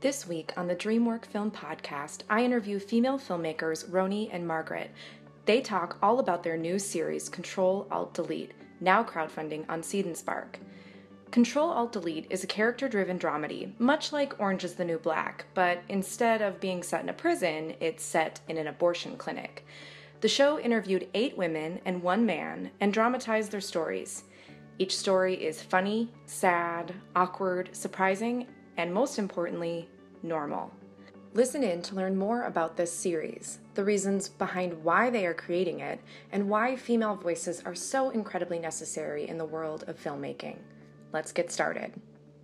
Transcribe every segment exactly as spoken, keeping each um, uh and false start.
This week on the DreamWork Film Podcast, I interview female filmmakers Roni and Margaret. They talk all about their new series, Control Alt Delete, now crowdfunding on Seed and Spark. Control Alt Delete is a character-driven dramedy, much like Orange is the New Black, but instead of being set in a prison, it's set in an abortion clinic. The show interviewed eight women and one man and dramatized their stories. Each story is funny, sad, awkward, surprising, and most importantly, normal. Listen in to learn more about this series, the reasons behind why they are creating it, and why female voices are so incredibly necessary in the world of filmmaking. Let's get started.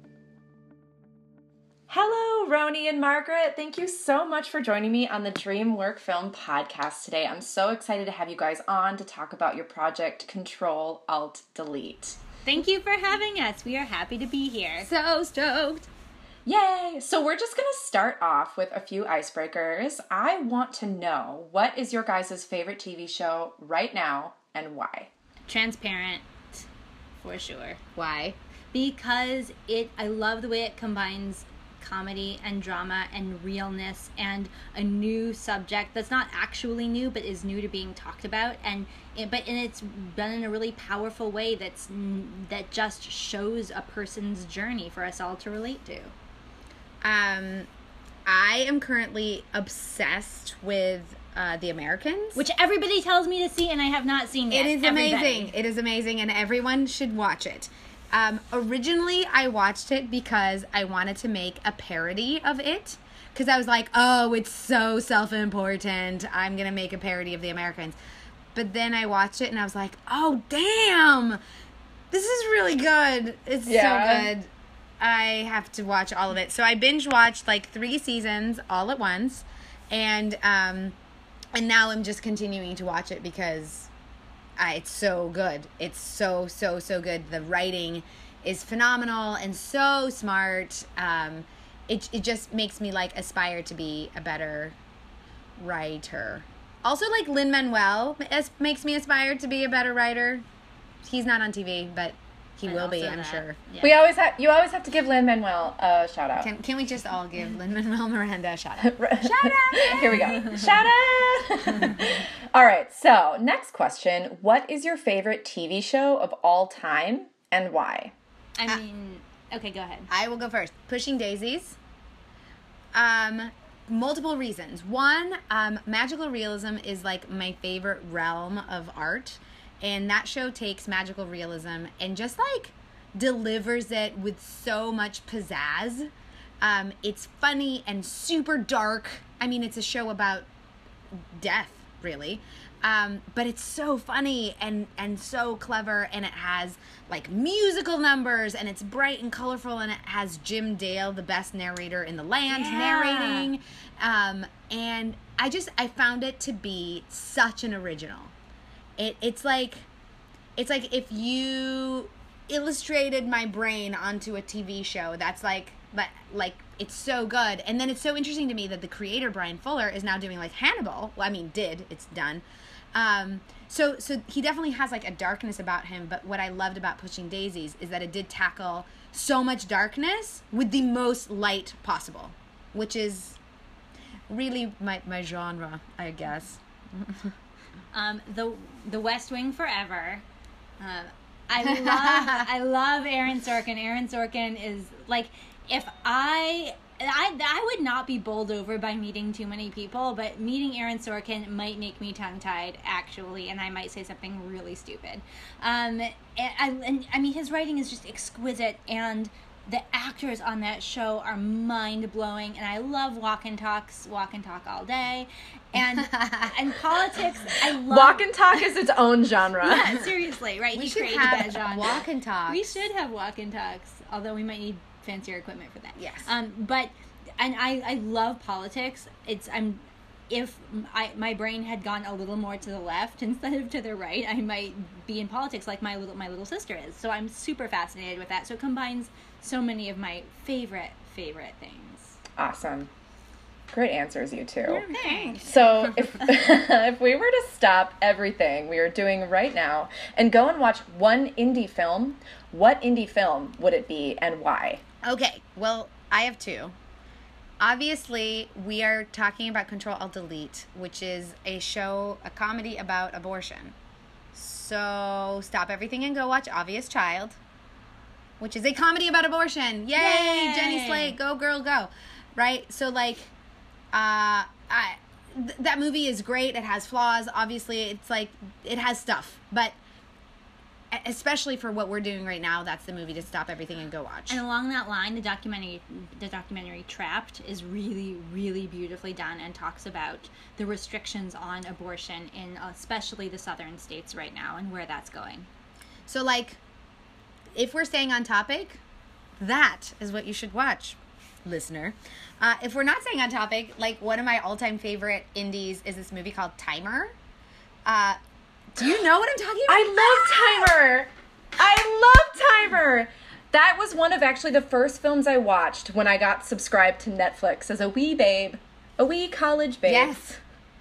Hello, Roni and Margaret. Thank you so much for joining me on the DreamWork Film Podcast today. I'm so excited to have you guys on to talk about your project, Control Alt Delete. Thank you for having us. We are happy to be here. So stoked. Yay! So we're just going to start off with a few icebreakers. I want to know, what is your guys' favorite T V show right now and why? Transparent, for sure. Why? Because it, I love the way it combines comedy and drama and realness and a new subject that's not actually new but is new to being talked about, and it, but and it's done in a really powerful way that's that just shows a person's journey for us all to relate to. Um, I am currently obsessed with uh, The Americans, Which everybody tells me to see, and I have not seen yet. it is Everybody. amazing. It is amazing, and everyone should watch it. Um, originally, I watched it because I wanted to make a parody of it, because I was like, oh, it's so self-important. I'm going to make a parody of The Americans. But then I watched it, and I was like, oh, damn, this is really good. It's Yeah. so good. I have to watch all of it. So I binge watched like three seasons all at once, and um, and now I'm just continuing to watch it because uh, it's so good. It's so so so good. The writing is phenomenal and so smart. Um, it it just makes me like aspire to be a better writer. Also, like Lin-Manuel makes me aspire to be a better writer. He's not on T V, but he And will be, also I'm that. sure. Yeah. We always have you always have to give Lin-Manuel a shout out. Can can we just all give Lin-Manuel Miranda a shout out? Shout out! Here we go. Shout out! All right, so next question. What is your favorite T V show of all time and why? I mean, okay, go ahead. I will go first. Pushing Daisies. Um, multiple reasons. One, um, magical realism is like my favorite realm of art. And that show takes magical realism and just like delivers it with so much pizzazz. Um, it's funny and super dark. I mean, it's a show about death, really. Um, but it's so funny and, and so clever, and it has like musical numbers, and it's bright and colorful, and it has Jim Dale, the best narrator in the land, Yeah. narrating. Um, and I just, I found it to be such an original. It it's like it's like if you illustrated my brain onto a T V show. That's like but like it's so good. And then it's so interesting to me that the creator Brian Fuller is now doing like Hannibal. Well, I mean, did it's done. Um, so so he definitely has like a darkness about him. But what I loved about Pushing Daisies is that it did tackle so much darkness with the most light possible, which is really my my genre, I guess. Um, the the West Wing forever. Uh, I love I love Aaron Sorkin. Aaron Sorkin is like, if I I I would not be bowled over by meeting too many people, but meeting Aaron Sorkin might make me tongue tied actually, and I might say something really stupid. Um, and I and I mean his writing is just exquisite, and the actors on that show are mind-blowing, and I love walk and talks, walk and talk all day. And and politics, I love... Walk and talk is its own genre. Yeah, seriously, right? We he should created have that genre. walk and talks. We should have walk and talks, although we might need fancier equipment for that. Yes. Um, but, and I, I love politics. It's, I'm... If I, my brain had gone a little more to the left instead of to the right, I might be in politics like my little my little sister is. So I'm super fascinated with that. So it combines so many of my favorite, favorite things. Awesome. Great answers, you two. Thanks. So if if we were to stop everything we are doing right now and go and watch one indie film, what indie film would it be and why? Okay, well, I have two. obviously, we are talking about Control Alt Delete, which is a show, a comedy about abortion. So stop everything and go watch Obvious Child, which is a comedy about abortion. Yay, Yay! Jenny Slate, go girl, go. Right? So like, uh, I, th- that movie is great. It has flaws. Obviously, it's like, it has stuff. But especially for what we're doing right now, that's the movie to stop everything and go watch. And along that line, the documentary, the documentary Trapped is really, really beautifully done and talks about the restrictions on abortion in especially the southern states right now and where that's going. So, like, if we're staying on topic, that is what you should watch, listener. Uh, if we're not staying on topic, like, one of my all-time favorite indies is this movie called Timer. Uh, do you know what I'm talking about? I love Timer. I love Timer. That was one of actually the first films I watched when I got subscribed to Netflix as a wee babe, a wee college babe. Yes.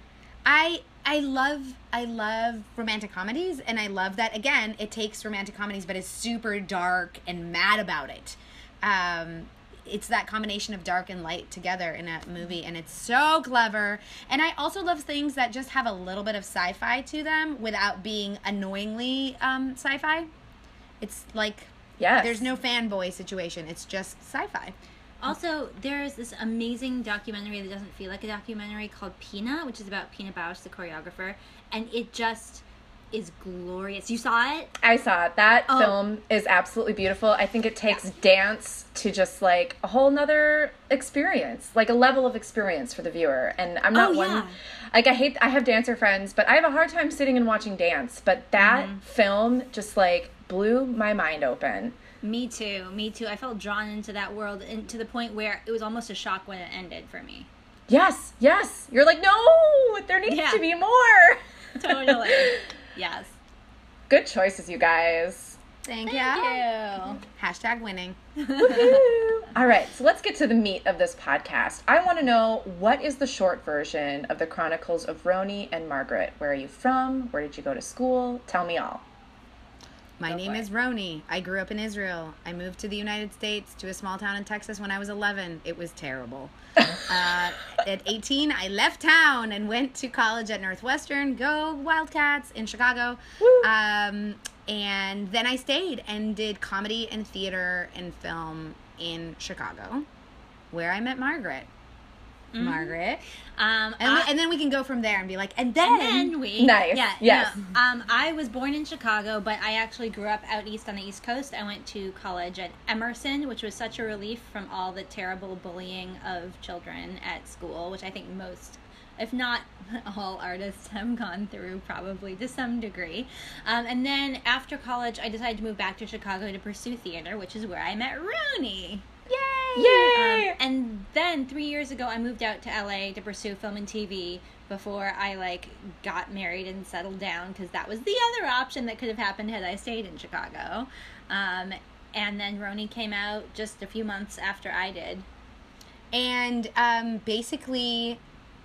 I I love I love romantic comedies, and I love that, again, it takes romantic comedies but is super dark and mad about it. Um, it's that combination of dark and light together in a movie, and it's so clever. And I also love things that just have a little bit of sci-fi to them without being annoyingly um, sci-fi. It's like, Yes. there's no fanboy situation. It's just sci-fi. Also, there's this amazing documentary that doesn't feel like a documentary called Pina, which is about Pina Bausch, the choreographer, and it just is glorious. You saw it? I saw it. That Oh. film is absolutely beautiful. I think it takes dance to just like a whole nother experience, like a level of experience for the viewer. And I'm not Oh, one, yeah. like I hate, I have dancer friends, but I have a hard time sitting and watching dance. But that Mm-hmm. film just like blew my mind open. Me too. Me too. I felt drawn into that world, and to the point where it was almost a shock when it ended for me. Yes, yes. You're like, no, there needs Yeah. to be more. Totally. Yes. Good choices, you guys. Thank, Thank you. you. Hashtag winning. Woohoo. All right, so let's get to the meat of this podcast. I want to know, what is the short version of the Chronicles of Roni and Margaret? Where are you from? Where did you go to school? Tell me all. My Go name for is it. Roni. I grew up in Israel. I moved to the United States, to a small town in Texas when I was eleven. It was terrible. uh, at eighteen, I left town and went to college at Northwestern. Go Wildcats in Chicago. Woo. Um, and then I stayed and did comedy and theater and film in Chicago, where I met Margaret. Margaret. Um, And, I- we, and then we can go from there and be like, and then, And then we Nice. Yeah, Yes. no, um, I was born in Chicago, but I actually grew up out east on the East Coast. I went to college at Emerson, which was such a relief from all the terrible bullying of children at school, which I think most, if not all, artists have gone through, probably to some degree. Um, and then after college, I decided to move back to Chicago to pursue theater, which is where I met Roni. yay! Yay! Um, and then three years ago, I moved out to L A to pursue film and T V before I like got married and settled down, because that was the other option that could have happened had I stayed in Chicago. Um, and then Roni came out just a few months after I did. And um, basically,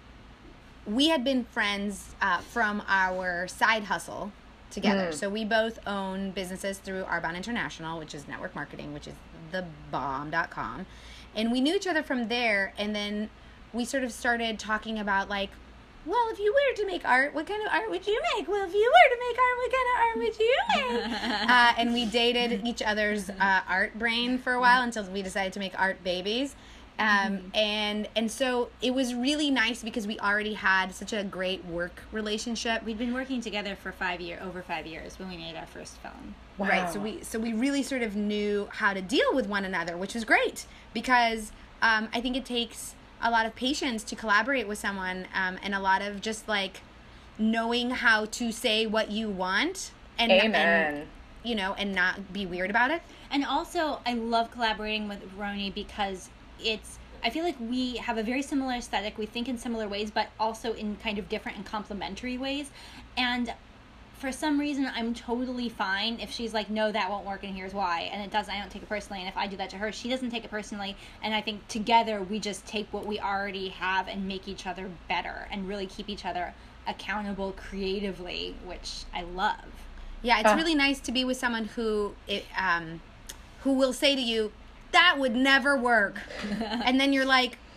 we had been friends uh, from our side hustle together. Mm. So we both own businesses through Arbonne International, which is network marketing, which is the bomb dot com. And we knew each other from there. And then we sort of started talking about, like, well, if you were to make art, what kind of art would you make? Well, if you were to make art, what kind of art would you make? uh, and we dated each other's uh, art brain for a while until we decided to make art babies. Um, Mm-hmm. and and so it was really nice because we already had such a great work relationship. We'd been working together for five year over five years when we made our first film. Wow. Right. So we so we really sort of knew how to deal with one another, which was great because um, I think it takes a lot of patience to collaborate with someone, um, and a lot of just like knowing how to say what you want and, Amen. and you know, and not be weird about it. And also, I love collaborating with Roni because it's, I feel like we have a very similar aesthetic. We think in similar ways, but also in kind of different and complementary ways. And for some reason, I'm totally fine if she's like, no, that won't work, and here's why. And it does. I don't take it personally. And if I do that to her, she doesn't take it personally. And I think together, we just take what we already have and make each other better and really keep each other accountable creatively, which I love. Yeah, it's Uh. really nice to be with someone who it, um, who will say to you, that would never work. And then you're like,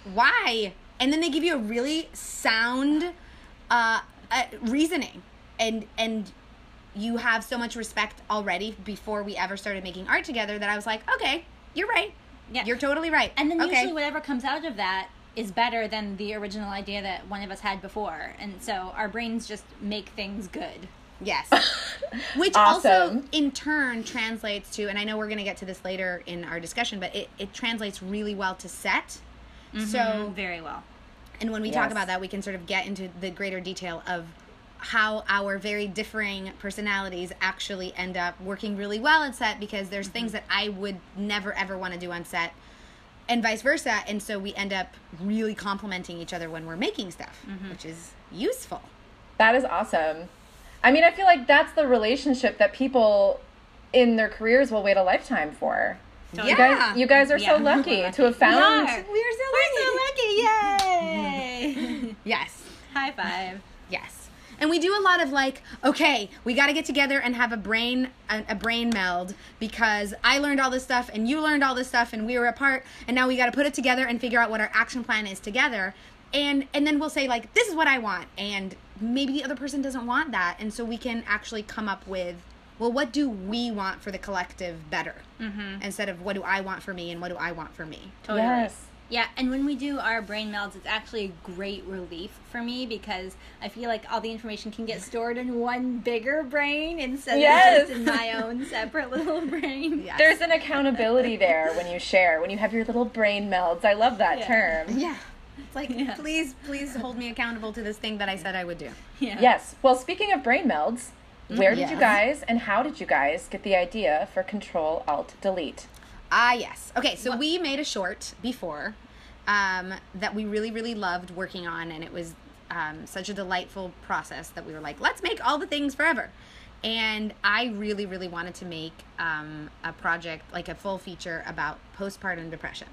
why? And then they give you a really sound uh, uh, reasoning, and and you have so much respect already before we ever started making art together that I was like, okay, you're right. Yeah. You're totally right. And then okay. usually whatever comes out of that is better than the original idea that one of us had before. And so our brains just make things good. Yes. Which Awesome. also in turn translates to, and I know we're going to get to this later in our discussion, but it, it translates really well to set. Mm-hmm. So, very well. and when we Yes. talk about that, we can sort of get into the greater detail of how our very differing personalities actually end up working really well on set, because there's mm-hmm. things that I would never ever want to do on set and vice versa, and so we end up really complimenting each other when we're making stuff, mm-hmm. which is useful. That is awesome. I mean, I feel like that's the relationship that people in their careers will wait a lifetime for. Yeah. You guys, you guys are Yeah. so lucky to have found. We are. We're so lucky. We're so lucky. Yay. Yes. High five. Yes. And we do a lot of like, okay, we got to get together and have a brain a, a brain meld, because I learned all this stuff and you learned all this stuff and we were apart, and now we got to put it together and figure out what our action plan is together. And and then we'll say like, this is what I want, and maybe the other person doesn't want that, and so we can actually come up with, well, what do we want for the collective better, mm-hmm. instead of what do I want for me and what do I want for me. Totally. Yes. Yeah, and when we do our brain melds, it's actually a great relief for me, because I feel like all the information can get stored in one bigger brain instead Yes. of just in my own separate little brain. Yes. There's an accountability there when you share, when you have your little brain melds. I love that Yeah. term. Yeah. It's like, Yeah. please, please hold me accountable to this thing that I said I would do. Yeah. Yes. Well, speaking of brain melds, where did Yes. you guys and how did you guys get the idea for Control Alt Delete? Ah, yes. Okay, so What- we made a short before um, that we really, really loved working on, and it was um, such a delightful process that we were like, let's make all the things forever. And I really, really wanted to make um, a project, like a full feature about postpartum depression.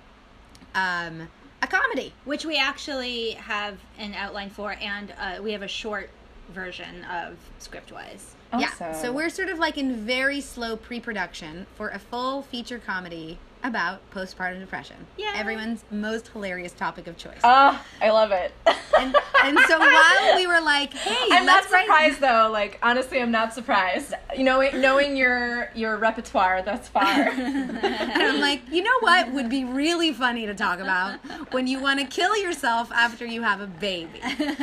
Um, a comedy. Which we actually have an outline for, and uh, we have a short version of Scriptwise. Yeah, Awesome. so we're sort of like in very slow pre-production for a full feature comedy about postpartum depression. Yeah. Everyone's most hilarious topic of choice. Oh, I love it. And, and so while we were like, hey, I'm not let's write... surprised though. Like honestly, I'm not surprised. You know, knowing your your repertoire thus far. And I'm like, you know what would be really funny to talk about? When you want to kill yourself after you have a baby.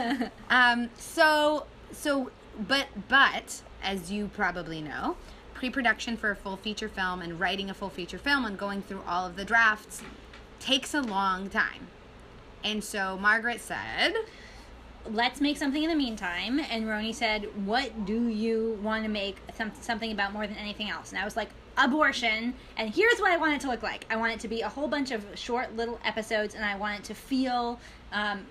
Um, so, so, but, but, as you probably know, pre-production for a full feature film and writing a full feature film and going through all of the drafts takes a long time. And so Margaret said, Let's make something in the meantime. And Roni said, what do you want to make some, something about more than anything else? And I was like, abortion. And here's what I want it to look like. I want it to be a whole bunch of short little episodes, and I want it to feel um,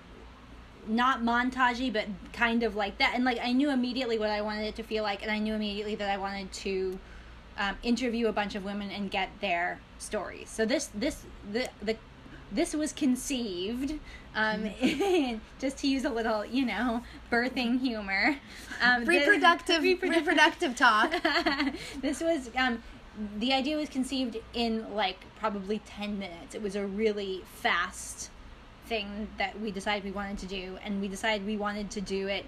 not montagey, but kind of like that. And like I knew immediately what I wanted it to feel like, and I knew immediately that I wanted to um, interview a bunch of women and get their stories. So this this the the this was conceived, um, just to use a little, you know, birthing humor. Um, reproductive, this, reproductive talk. This was, um, the idea was conceived in like probably ten minutes. It was a really fast thing that we decided we wanted to do, and we decided we wanted to do it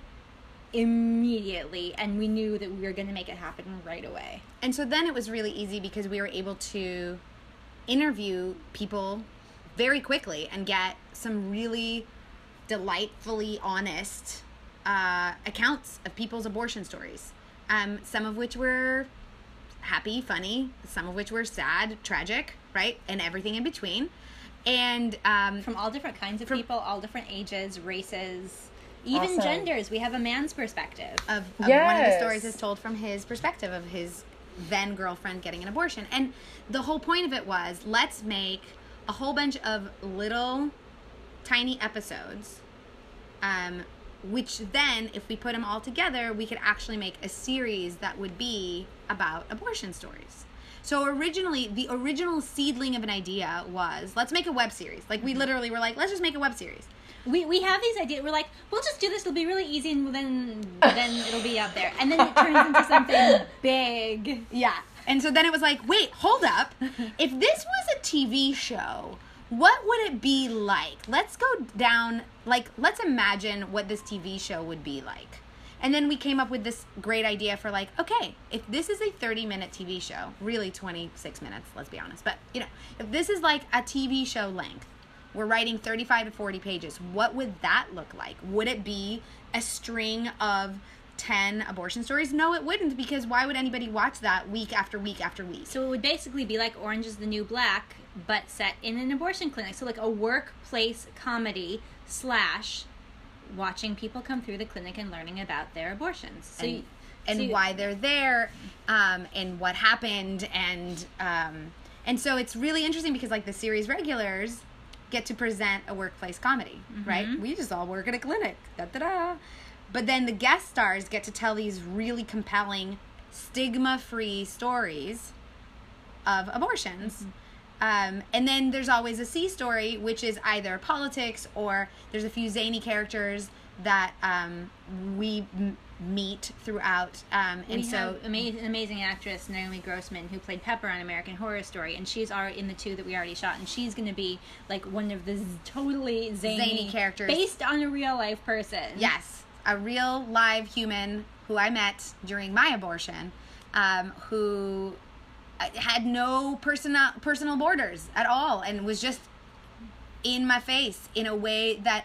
immediately, and we knew that we were going to make it happen right away. And so then it was really easy because we were able to interview people very quickly and get some really delightfully honest uh, accounts of people's abortion stories. Um, some of which were happy, funny, some of which were sad, tragic, right? And everything in between. And um, From all different kinds of From- people, all different ages, races, even Awesome. genders. We have a man's perspective. of, of one of the Yes. stories is told from his perspective of his then girlfriend getting an abortion. And the whole point of it was, let's make a whole bunch of little tiny episodes, um, which then, if we put them all together, we could actually make a series that would be about abortion stories. So originally, the original seedling of an idea was, let's make a web series. Like, we literally were like, let's just make a web series. We we have these ideas. We're like, we'll just do this. It'll be really easy, and then then it'll be up there. And then it turns into something big. Yeah. And so then it was like, wait, hold up. If this was a T V show, what would it be like? Let's go down, like, let's imagine what this T V show would be like. And then we came up with this great idea for, like, okay, if this is a thirty-minute T V show, really twenty-six minutes, let's be honest, but, you know, if this is like a T V show length, we're writing thirty-five to forty pages, what would that look like? Would it be a string of ten abortion stories? No, it wouldn't, because why would anybody watch that week after week after week? So it would basically be like Orange is the New Black, but set in an abortion clinic. So like a workplace comedy slash watching people come through the clinic and learning about their abortions. So and, you, and so you, why they're there, um, and what happened, and um, and so it's really interesting because, like, the series regulars get to present a workplace comedy, mm-hmm. right? We just all work at a clinic, da da da. But then the guest stars get to tell these really compelling, stigma-free stories of abortions. Mm-hmm. Um, and then there's always a C story, which is either politics, or there's a few zany characters that um, we m- meet throughout. Um, and we so, have ama- an amazing actress, Naomi Grossman, who played Pepper on American Horror Story, and she's already in the two that we already shot, and she's going to be like one of the z- totally zany, zany characters based on a real life person. Yes, a real live human who I met during my abortion, um, who had no personal personal borders at all, and was just in my face in a way that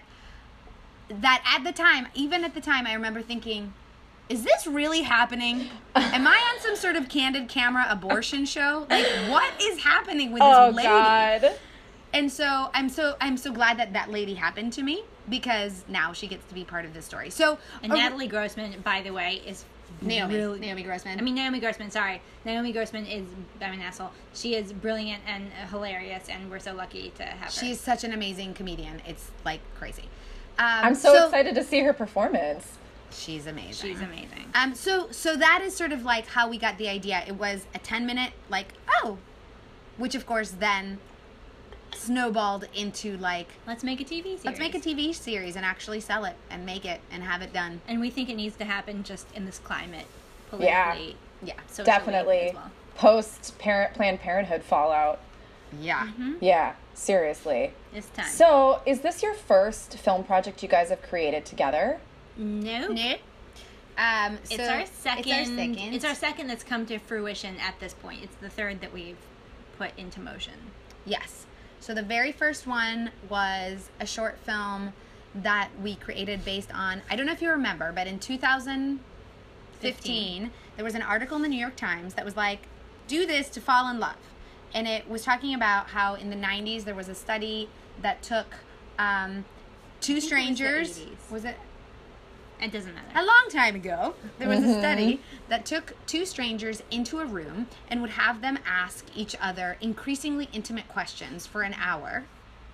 that at the time, even at the time, I remember thinking, is this really happening? Am I on some sort of candid camera abortion show? Like, what is happening with this oh, lady? God. And so I'm so I'm so glad that that lady happened to me, because now she gets to be part of this story. So and uh, Natalie Grossman, by the way, is Naomi really, Naomi Grossman. I mean Naomi Grossman. Sorry, Naomi Grossman is I'm an asshole. She is brilliant and hilarious, and we're so lucky to have her. She's such an amazing comedian. It's like crazy. Um, I'm so, so excited to see her performance. She's amazing. She's amazing. Um, so so that is sort of like how we got the idea. It was a ten minute, like, oh, which of course then snowballed into like, let's make a T V series. Let's make a T V series and actually sell it and make it and have it done. And we think it needs to happen just in this climate, politically, yeah, yeah, definitely. As well. Post parent Planned Parenthood fallout. Yeah, mm-hmm. yeah, seriously. It's time. So, is this your first film project you guys have created together? No, nope. Um, so it's our second. It's our second. It's our second that's come to fruition at this point. It's the third that we've put into motion. Yes. So the very first one was a short film that we created based on, I don't know if you remember, but in two thousand fifteen, fifteen. There was an article in the New York Times that was like, do this to fall in love. And it was talking about how in the nineties there was a study that took um, two strangers. It was, the was it? It doesn't matter. A long time ago, there was mm-hmm. a study that took two strangers into a room and would have them ask each other increasingly intimate questions for an hour.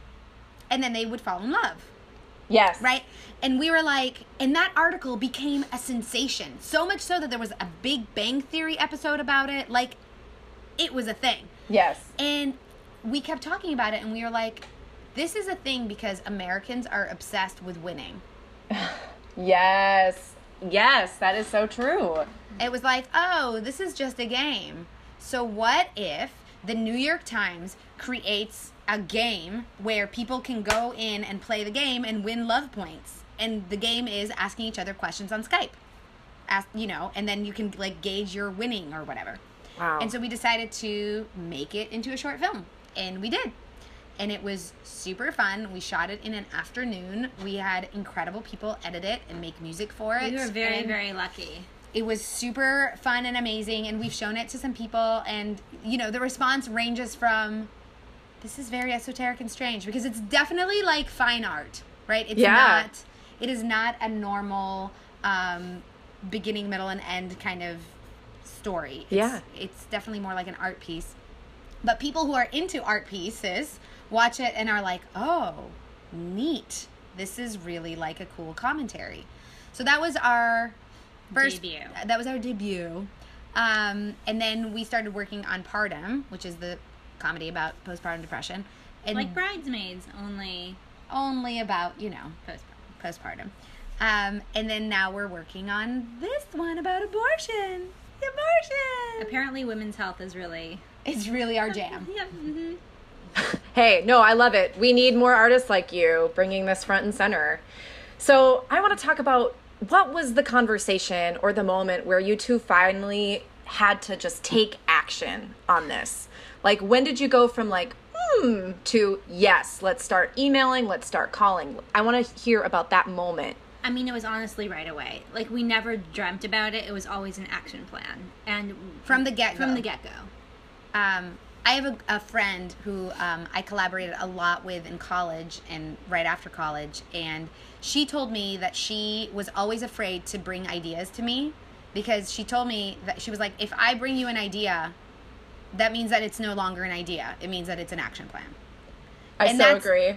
And then they would fall in love. Yes. Right? And we were like, and that article became a sensation. So much so that there was a Big Bang Theory episode about it. Like, it was a thing. Yes. And we kept talking about it, and we were like, this is a thing because Americans are obsessed with winning. Yes. Yes, that is so true. It was like, oh, this is just a game. So what if the New York Times creates a game where people can go in and play the game and win love points? And the game is asking each other questions on Skype. Ask, you know, and then you can like gauge your winning or whatever. Wow. And so we decided to make it into a short film. And we did. And it was super fun. We shot it in an afternoon. We had incredible people edit it and make music for it. We were very, and very lucky. It was super fun and amazing. And we've shown it to some people. And, you know, the response ranges from, this is very esoteric and strange. Because it's definitely like fine art, right? It's yeah. not, it is not a normal um, beginning, middle, and end kind of story. It's, yeah. It's definitely more like an art piece. But people who are into art pieces watch it and are like, oh, neat. This is really like a cool commentary. So that was our first debut. That was our debut. Um, and then we started working on Pardum, which is the comedy about postpartum depression. And like Bridesmaids, only only about, you know, postpartum. postpartum. Um, and then now we're working on this one about abortion. Abortion. Apparently women's health is really It's really our jam. Yeah. Mm-hmm. Hey, no, I love it. We need more artists like you bringing this front and center. So I want to talk about what was the conversation or the moment where you two finally had to just take action on this? Like, when did you go from like, hmm, to yes, let's start emailing, let's start calling? I want to hear about that moment. I mean, it was honestly right away. Like, we never dreamt about it. It was always an action plan. And From the get-go. From the get-go. Um, I have a, a friend who um, I collaborated a lot with in college and right after college, and she told me that she was always afraid to bring ideas to me because she told me that she was like, if I bring you an idea, that means that it's no longer an idea. It means that it's an action plan. I And so that's- agree.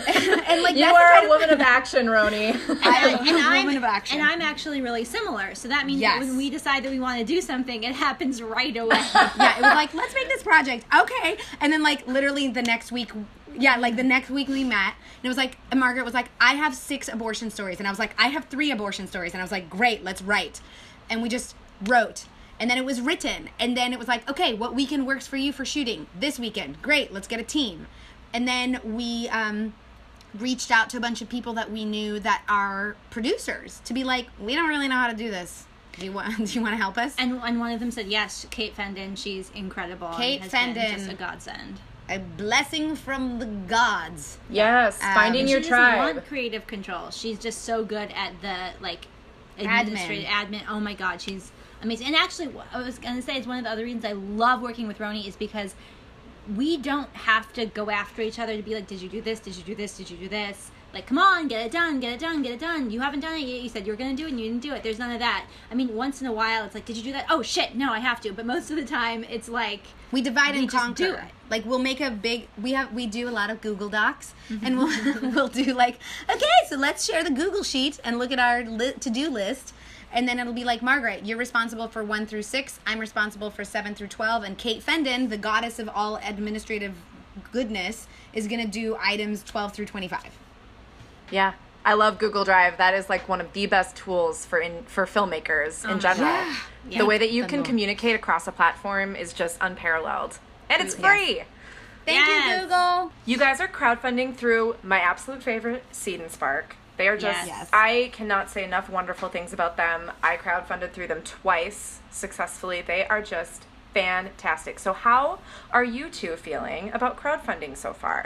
And like You that's the are kind a woman of action, Roni. I am and a I'm, woman of action. And I'm actually really similar. So that means Yes. that when we decide that we want to do something, it happens right away. Yeah, it was like, let's make this project. Okay. And then like literally the next week, yeah, like the next week we met and it was like, and Margaret was like, I have six abortion stories. And I was like, I have three abortion stories. And I was like, great, let's write. And we just wrote. And then it was written. And then it was like, okay, what weekend works for you for shooting? This weekend. Great, let's get a team. And then we um, reached out to a bunch of people that we knew that are producers to be like, we don't really know how to do this. Do you want, do you want to help us? And, and one of them said, yes, Kate Fendon, she's incredible. Kate and has been Fendon. just a godsend. A blessing from the gods. Yes, Um, finding And your she doesn't tribe. want creative control. She's just so good at the, like, Admin. administrative admin. Oh my God, she's amazing. And actually, what I was going to say is one of the other reasons I love working with Roni is because we don't have to go after each other to be like, did you do this? Did you do this? Did you do this? Like, come on, get it done, get it done, get it done. You haven't done it yet. You said you were going to do it and you didn't do it. There's none of that. I mean, once in a while, it's like, did you do that? Oh, shit, no, I have to. But most of the time, it's like, We divide We and just conquer. do it. Like we'll make a big. We have we do a lot of Google Docs, and we'll we'll do like, okay, so let's share the Google sheet and look at our li- to do list, and then it'll be like, Margaret, you're responsible for one through six. I'm responsible for seven through twelve, and Kate Fendon, the goddess of all administrative goodness, is gonna do items twelve through twenty-five. Yeah. I love Google Drive. That is like one of the best tools for in, for filmmakers in general. yeah. Yeah. The way that you can Phenomenal. communicate across a platform is just unparalleled. And it's Yes. free. Thank Yes. you, Google. You guys are crowdfunding through my absolute favorite, Seed and Spark. They are just, Yes. Yes. I cannot say enough wonderful things about them. I crowdfunded through them twice successfully. They are just fantastic. So how are you two feeling about crowdfunding so far?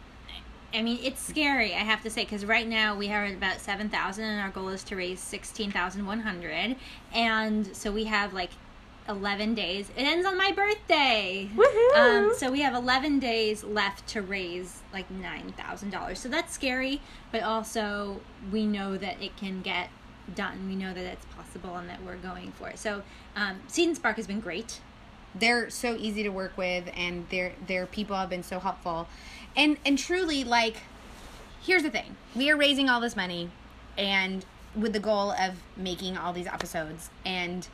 I mean, it's scary, I have to say, because right now we are at about seven thousand and our goal is to raise sixteen thousand one hundred. And so we have like eleven days. It ends on my birthday. Woohoo! Um, so we have eleven days left to raise like nine thousand dollars. So that's scary, but also we know that it can get done. We know that it's possible and that we're going for it. So um, Seed and Spark has been great. They're so easy to work with, and their their people have been so helpful, and and truly, like, here's the thing: we are raising all this money, and with the goal of making all these episodes, and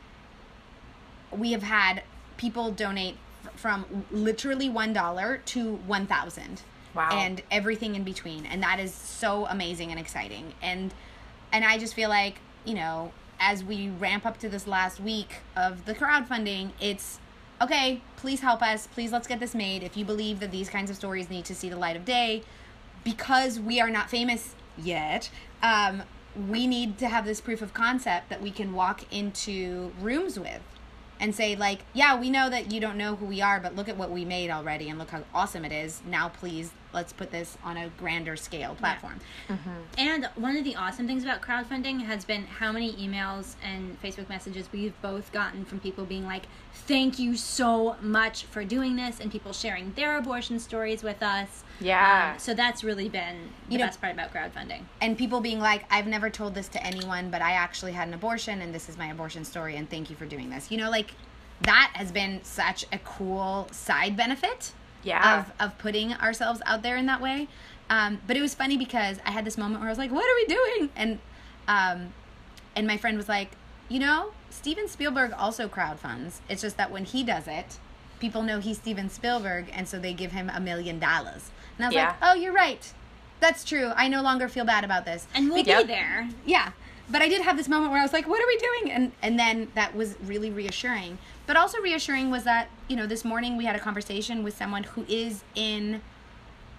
we have had people donate f- from literally one dollar to one thousand, Wow. and everything in between, and that is so amazing and exciting, and and I just feel like, you know, as we ramp up to this last week of the crowdfunding, it's okay, please help us. Please let's get this made. If you believe that these kinds of stories need to see the light of day, because we are not famous yet, um, we need to have this proof of concept that we can walk into rooms with and say, like, yeah, we know that you don't know who we are, but look at what we made already and look how awesome it is. Now, please, let's put this on a grander scale platform. And one of the awesome things about crowdfunding has been how many emails and Facebook messages we've both gotten from people being like, thank you so much for doing this, and people sharing their abortion stories with us. Yeah. Um, so that's really been the You know- best part about crowdfunding. And people being like, I've never told this to anyone, but I actually had an abortion, and this is my abortion story, and thank you for doing this. You know, like, that has been such a cool side benefit Yeah. of, of putting ourselves out there in that way. Um, but it was funny because I had this moment where I was like, what are we doing? And um, and my friend was like, you know, Steven Spielberg also crowdfunds. It's just that when he does it, people know he's Steven Spielberg, and so they give him a million dollars. And I was Yeah. like, oh, you're right. That's true. I no longer feel bad about this. And we'll Yep. be there. Yeah. But I did have this moment where I was like, what are we doing? And and then that was really reassuring. But also reassuring was that, you know, this morning we had a conversation with someone who is in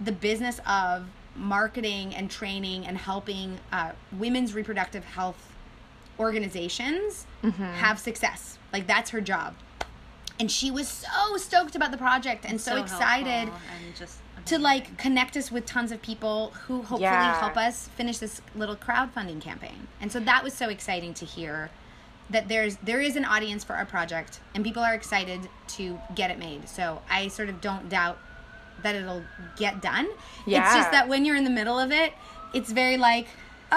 the business of marketing and training and helping uh, women's reproductive health organizations mm-hmm. have success. Like, that's her job. And she was so stoked about the project and so, so excited and just to, like, connect us with tons of people who hopefully yeah. help us finish this little crowdfunding campaign. And so that was so exciting to hear that there's there is an audience for our project and people are excited to get it made. So I sort of don't doubt that it'll get done. Yeah. It's just that when you're in the middle of it, it's very like, ah!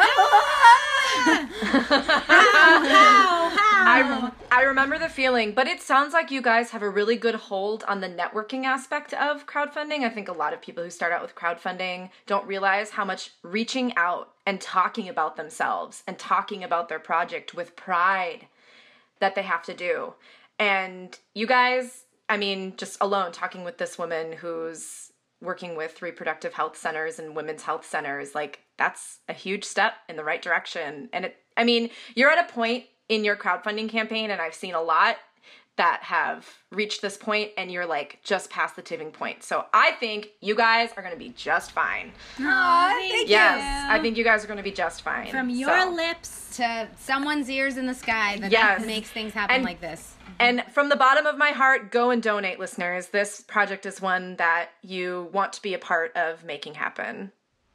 how, how, how? I, I remember the feeling, but it sounds like you guys have a really good hold on the networking aspect of crowdfunding. I think a lot of people who start out with crowdfunding don't realize how much reaching out and talking about themselves and talking about their project with pride that they have to do. And you guys, I mean, just alone talking with this woman who's working with reproductive health centers and women's health centers, like, that's a huge step in the right direction. And it, I mean, you're at a point in your crowdfunding campaign, and I've seen a lot that have reached this point, and you're like just past the tipping point. So I think you guys are going to be just fine. Aw, thank Yes, you. I think you guys are going to be just fine. From your So- lips To someone's ears in the sky that Yes. makes things happen And- like this. And from the bottom of my heart, go and donate, listeners. This project is one that you want to be a part of making happen.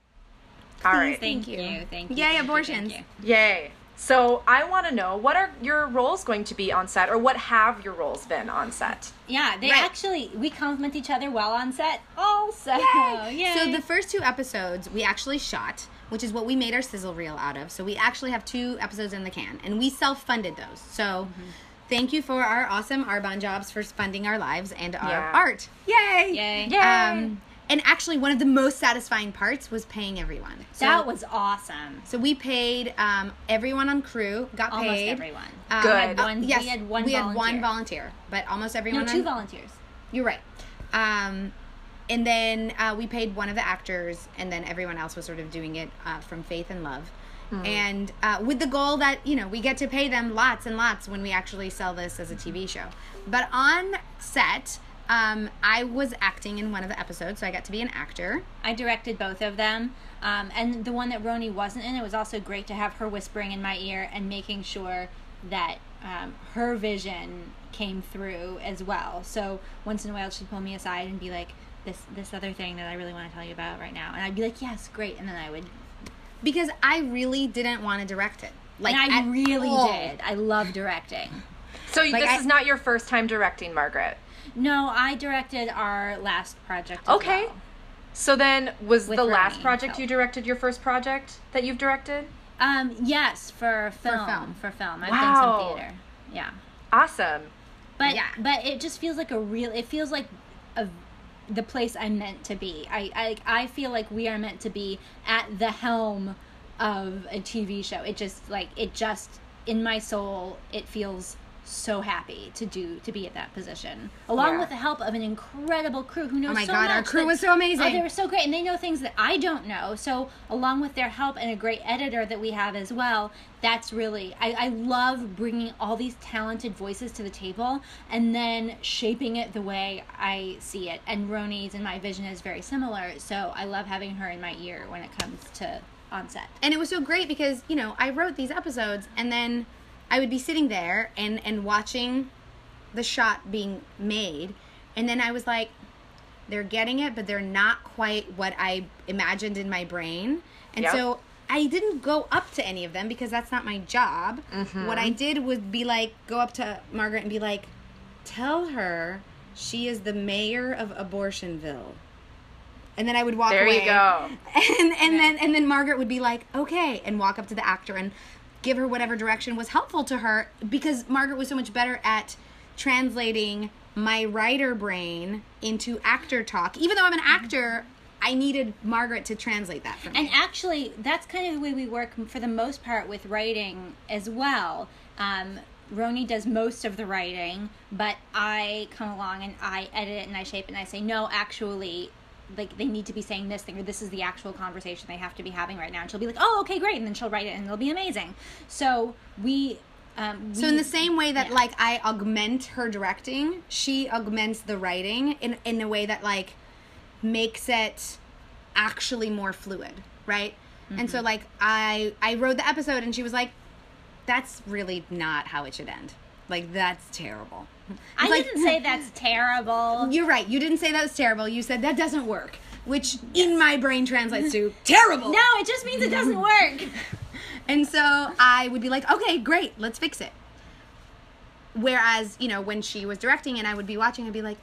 All right. Thank, Thank you. you. Thank you. Yay, thank you, abortions. thank you. Yay. So I want to know, what are your roles going to be on set, or what have your roles been on set? Yeah, they Right. actually, we compliment each other well on set also. Yay. So the first two episodes we actually shot, which is what we made our sizzle reel out of. So we actually have two episodes in the can, and we self-funded those. So Mm-hmm. thank you for our awesome Arbonne jobs for funding our lives and our Yeah. art. Yay! Yay. Yay. Um, and actually, one of the most satisfying parts was paying everyone. So, That was awesome. so we paid um, everyone on crew got Almost paid. everyone. Um, Good. We had one, yes, we had one we had volunteer. one volunteer, but almost everyone. No, two on, volunteers. You're right. Um, and then uh, we paid one of the actors, and then everyone else was sort of doing it uh, from faith and love. And uh, with the goal that, you know, we get to pay them lots and lots when we actually sell this as a T V show. But on set, um, I was acting in one of the episodes, so I got to be an actor. I directed both of them. Um, and the one that Roni wasn't in, it was also great to have her whispering in my ear and making sure that um, her vision came through as well. So once in a while she'd pull me aside and be like, this this other thing that I really want to tell you about right now. And I'd be like, yes, great. And then I would... Because I really didn't want to direct it. Like, and I at really all. did. I love directing. So Like, this I- is not your first time directing, Margaret. No, I directed our last project as Okay. well. So then, was With the last Roni, project so. you directed your first project that you've directed? Um, yes, for film. film. For film. I've Wow. done some theater. Yeah. Awesome. But Yeah. but it just feels like a real. It feels like a the place I'm meant to be. I I I feel like we are meant to be at the helm of a T V show. It just like it just in my soul. It feels so happy to do to be at that position, along Yeah. with the help of an incredible crew who knows Oh my so God, much. our crew that- was so amazing. Oh, they were so great, and they know things that I don't know. So along with their help and a great editor that we have as well, that's really I, I love bringing all these talented voices to the table and then shaping it the way I see it. And Roni's and my vision is very similar, so I love having her in my ear when it comes to on set. And it was so great because, you know, I wrote these episodes and then I would be sitting there and, and watching the shot being made. And then I was like, they're getting it, but they're not quite what I imagined in my brain. And Yep. so I didn't go up to any of them because that's not my job. Mm-hmm. What I did was be like, go up to Margaret and be like, tell her she is the mayor of Abortionville. And then I would walk There away. you go. And and then and then Margaret would be like, okay, and walk up to the actor and give her whatever direction was helpful to her, because Margaret was so much better at translating my writer brain into actor talk. Even though I'm an actor, I needed Margaret to translate that for me. And actually, that's kind of the way we work for the most part with writing as well. Um, Roni does most of the writing, but I come along and I edit it and I shape it and I say, no, actually, like they need to be saying this thing, or this is the actual conversation they have to be having right now. And she'll be like, oh, okay, great. And then she'll write it and it'll be amazing. So we... Um, So we- in the same way that yeah. like I augment her directing, she augments the writing in in a way that like makes it actually more fluid, right? Mm-hmm. And so, like, I I wrote the episode, and she was like, that's really not how it should end. Like, that's terrible. I like, didn't say that's terrible. You're right. You didn't say that was terrible. You said that doesn't work, which yes. in my brain translates to terrible. No, it just means it doesn't work. And so I would be like, okay, great, let's fix it. Whereas, you know, when she was directing and I would be watching, I'd be like,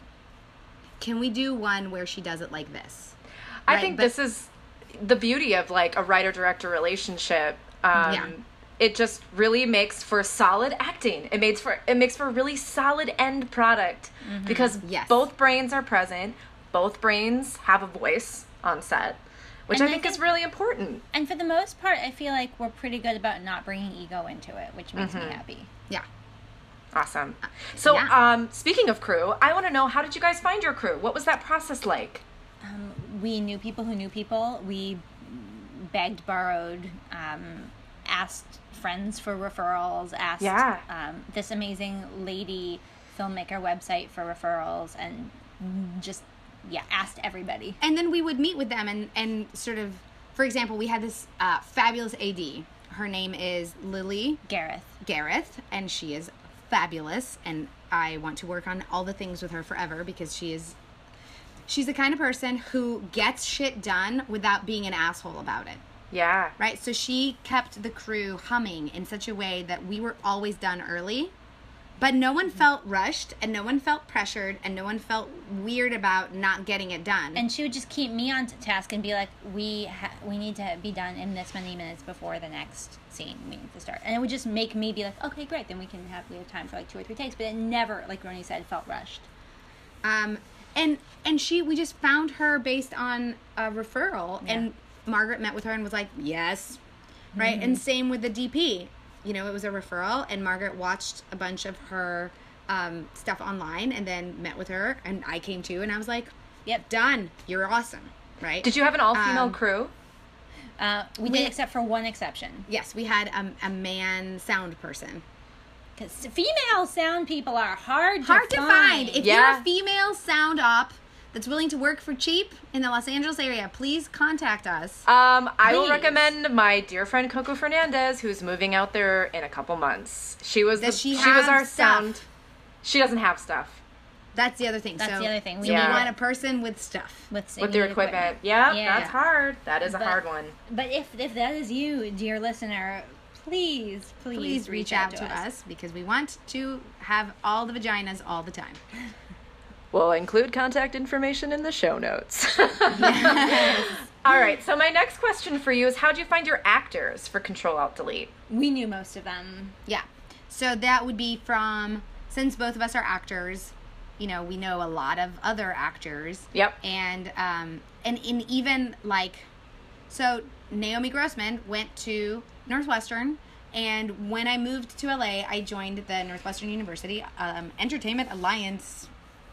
can we do one where she does it like this? I right? think but, this is the beauty of, like, a writer-director relationship. Um, yeah. It just really makes for solid acting. It makes for it makes for a really solid end product mm-hmm. because yes. both brains are present, both brains have a voice on set, which I think, I think is really important. And for the most part, I feel like we're pretty good about not bringing ego into it, which makes mm-hmm. me happy. Yeah. Awesome. So, yeah. um, speaking of crew, I want to know, how did you guys find your crew? What was that process like? Um, we knew people who knew people. We begged, borrowed, um, asked friends for referrals, asked yeah. um, this amazing lady filmmaker website for referrals, and just, yeah, asked everybody. And then we would meet with them and, and sort of, for example, we had this uh, fabulous A D. Her name is Lily Gareth. Gareth, and she is fabulous, and I want to work on all the things with her forever because she is, she's the kind of person who gets shit done without being an asshole about it. Yeah. Right? So she kept the crew humming in such a way that we were always done early, but no one mm-hmm. felt rushed, and no one felt pressured, and no one felt weird about not getting it done. And she would just keep me on task and be like, we ha- we need to be done in this many minutes before the next scene. We need to start. And it would just make me be like, okay, great, then we can have, we have time for like two or three takes. But it never, like Roni said, felt rushed. Um, and, and she, we just found her based on a referral, yeah. and Margaret met with her and was like, yes, right? Mm-hmm. And same with the D P. You know, it was a referral, and Margaret watched a bunch of her um, stuff online and then met with her, and I came too, and I was like, yep, done. You're awesome, right? Did you have an all-female um, crew? Uh, we, we did, except for one exception. Yes, we had a, a man sound person. Because female sound people are hard to hard find. to find. If yeah. you're a female sound op that's willing to work for cheap in the Los Angeles area, please contact us. Um, I please. will recommend my dear friend Coco Fernandez, who's moving out there in a couple months. She was Does the, she, she was our stuff? sound. She doesn't have stuff. That's the other thing. That's so the other thing. We yeah. want a person with stuff. With, with their equipment. equipment. Yeah, yeah, that's hard. That is but, a hard one. But if if that is you, dear listener, please, please, please reach, reach out, out to us. us because we want to have all the vaginas all the time. We'll include contact information in the show notes. Yes. All right, so my next question for you is, how do you find your actors for Control Alt Delete? We knew most of them. Yeah. So that would be from, since both of us are actors, you know, we know a lot of other actors. Yep. And um and in even like, so Naomi Grossman went to Northwestern, and when I moved to L A, I joined the Northwestern University um, Entertainment Alliance,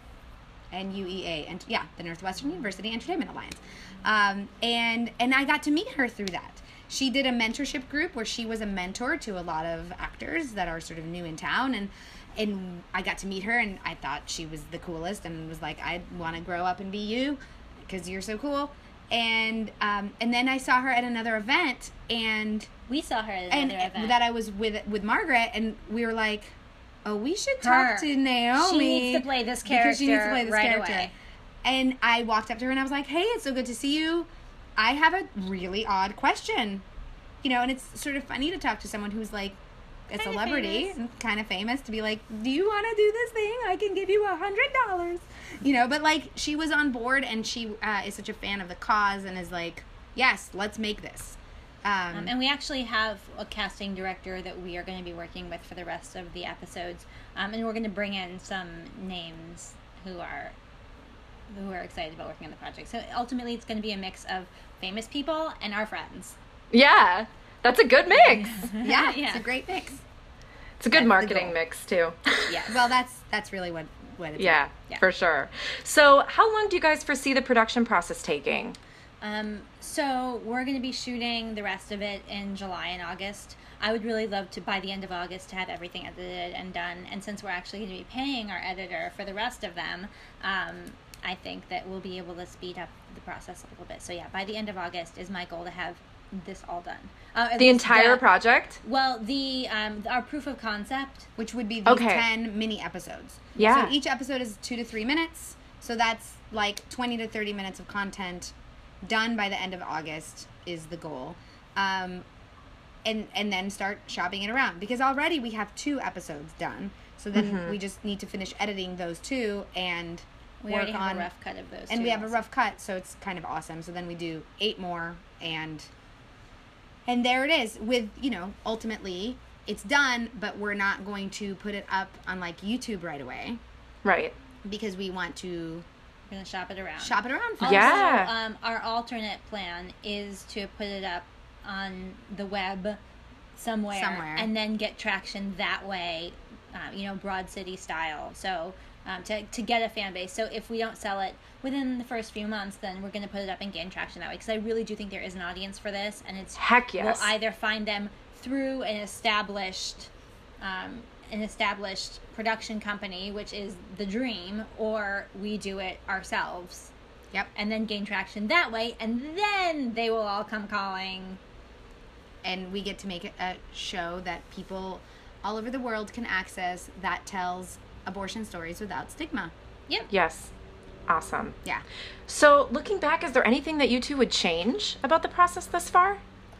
N U E A, and yeah, the Northwestern University Entertainment Alliance, um, and and I got to meet her through that. She did a mentorship group where she was a mentor to a lot of actors that are sort of new in town, and and I got to meet her, and I thought she was the coolest, and was like, I want to grow up and be you, because you're so cool. And um, and then I saw her at another event, and we saw her at and, another event that I was with with Margaret, and we were like, oh, we should her. talk to Naomi. She needs to play this character because she needs to play this right character. away. And I walked up to her and I was like, hey, it's so good to see you. I have a really odd question. You know, and it's sort of funny to talk to someone who's like a kind celebrity and kind of famous, to be like, do you want to do this thing? I can give you a hundred dollars. You know, but like, she was on board, and she uh, is such a fan of the cause, and is like, yes, let's make this. Um, um, and we actually have a casting director that we are going to be working with for the rest of the episodes, um, and we're going to bring in some names who are who are excited about working on the project. So ultimately, it's going to be a mix of famous people and our friends. Yeah, that's a good mix. yeah, yeah, it's a great mix. It's a good That's marketing mix too. Yeah, well, that's that's really what what it's yeah, yeah, for sure. So, how long do you guys foresee the production process taking? Um, so we're going to be shooting the rest of it in July and August. I would really love to, by the end of August, to have everything edited and done. And since we're actually going to be paying our editor for the rest of them, um, I think that we'll be able to speed up the process a little bit. So yeah, by the end of August is my goal to have this all done. Uh, at The least entire the- project? Well, the um, our proof of concept. Which would be these Okay. ten mini episodes. Yeah. So each episode is two to three minutes. So that's like twenty to thirty minutes of content done by the end of August is the goal. Um, and and then start shopping it around. Because already we have two episodes done. So then Mm-hmm. we just need to finish editing those two and We work already have on a rough cut of those. and too we have a also. rough cut, so it's kind of awesome. So then we do eight more, and and there it is. With, you know, ultimately it's done, but we're not going to put it up on like YouTube right away Right. because we want to We're gonna shop it around. shop it around for Also, Yeah. um, our alternate plan is to put it up on the web somewhere, Somewhere. and then get traction that way, uh, you know, Broad City style. So um, to to get a fan base. So if we don't sell it within the first few months, then we're gonna put it up and gain traction that way. Because I really do think there is an audience for this, and it's Heck yes. we'll either find them through an established. Um, an established production company, which is the dream, or we do it ourselves. Yep. And then gain traction that way, and then they will all come calling. And we get to make a, a show that people all over the world can access that tells abortion stories without stigma. Yep. Yes. Awesome. Yeah. So, looking back, is there anything that you two would change about the process thus far?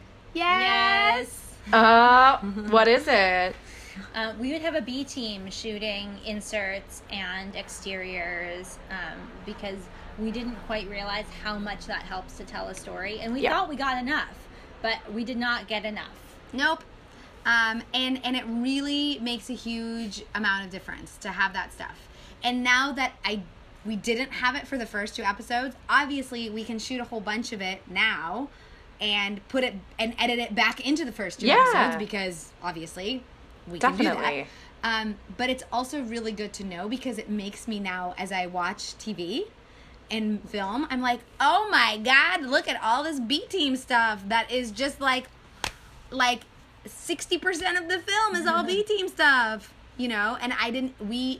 Yes. Uh, what is it? Uh, we would have a B team shooting inserts and exteriors um, because we didn't quite realize how much that helps to tell a story, and we Yeah. thought we got enough, but we did not get enough. Nope. Um, and and it really makes a huge amount of difference to have that stuff. And now that I we didn't have it for the first two episodes, obviously we can shoot a whole bunch of it now and put it and edit it back into the first two Yeah. episodes because obviously we can do Definitely. that. Um, but it's also really good to know because it makes me now, as I watch T V and film, I'm like, oh my God, look at all this B team stuff that is just like, like sixty percent of the film is all B team stuff, you know? And I didn't, we,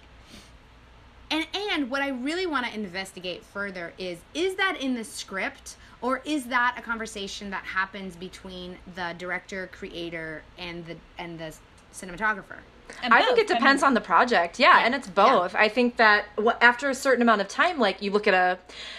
and, and what I really want to investigate further is, is that in the script or is that a conversation that happens between the director, creator, and the, and the cinematographer? And I think both. it depends on the project. Yeah, Yeah. and it's both. I think that wh- after a certain amount of time, like you look at a,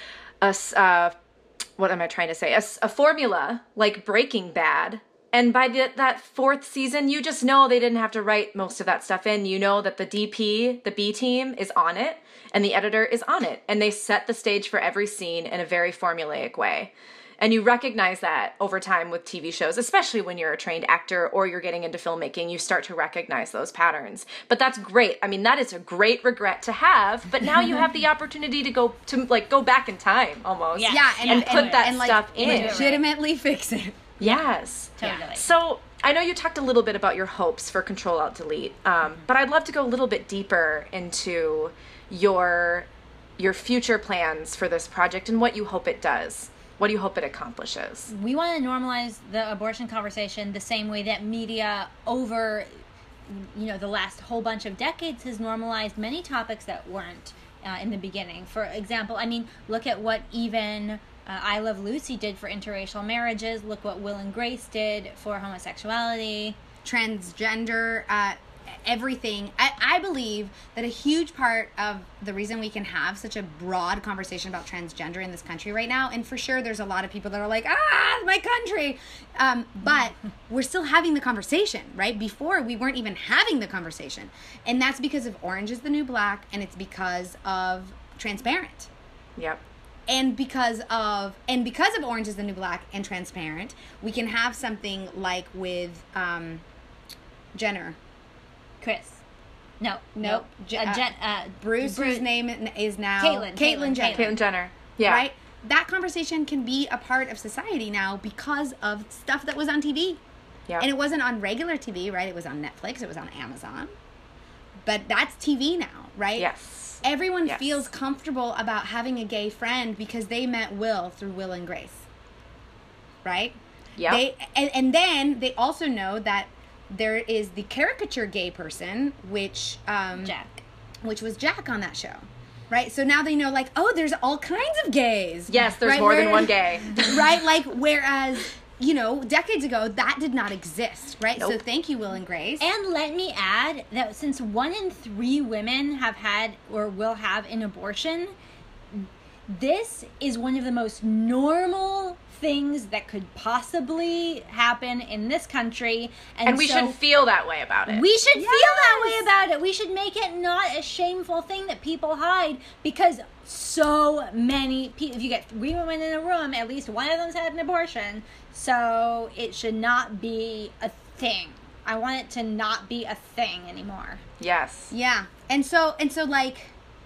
a s- uh, what am I trying to say? A, s- a formula like Breaking Bad. And by the, that fourth season, you just know they didn't have to write most of that stuff in. You know that the D P, the B team, is on it, and the editor is on it. And they set the stage for every scene in a very formulaic way. And you recognize that over time with T V shows, especially when you're a trained actor or you're getting into filmmaking, you start to recognize those patterns. But that's great. I mean, that is a great regret to have. But now you have the opportunity to go to like go back in time almost. Yeah. Yeah, and, And and, put that and, like, stuff in. legitimately fix it. Yes. Totally. So I know you talked a little bit about your hopes for Control Alt Delete, um, but I'd love to go a little bit deeper into your your future plans for this project and what you hope it does. What do you hope it accomplishes? We want to normalize the abortion conversation the same way that media over, you know, the last whole bunch of decades has normalized many topics that weren't uh, in the beginning. For example, I mean, look at what even uh, I Love Lucy did for interracial marriages. Look what Will and Grace did for homosexuality. Transgender, uh, everything. I, I believe that a huge part of the reason we can have such a broad conversation about transgender in this country right now, and for sure there's a lot of people that are like, ah, my country, um, but we're still having the conversation, right? Before, we weren't even having the conversation. And that's because of Orange is the New Black, and it's because of Transparent. Yep. And because of and because of Orange is the New Black and Transparent, we can have something like with um, Jenner. Chris. No. Nope. Nope. Je- uh, uh, Jen, uh, Bruce, Bruce whose name is now Caitlyn, Caitlyn Caitlyn, Jenner. Caitlyn Jenner. Yeah. Right? That conversation can be a part of society now because of stuff that was on T V. Yeah. And it wasn't on regular T V, right? It was on Netflix, it was on Amazon. But that's T V now, right? Yes. Everyone Yes. feels comfortable about having a gay friend because they met Will through Will and Grace. Right? Yeah. They and, and then they also know that there is the caricature gay person, which um Jack. which was Jack on that show. right? So now they know, like, oh, there's all kinds of gays. Yes, there's right? more Where, than one gay. Right? Like, whereas, you know, decades ago, that did not exist, right? Nope. So thank you, Will and Grace. And let me add that since one in three women have had or will have an abortion, this is one of the most normal things that could possibly happen in this country. And, And we so should feel that way about it. we should Yes. feel that way about it. We should make it not a shameful thing that people hide, because so many people, if you get three women in a room, at least one of them's had an abortion. So it should not be a thing. I want it to not be a thing anymore. Yes. Yeah. And so, and so, like,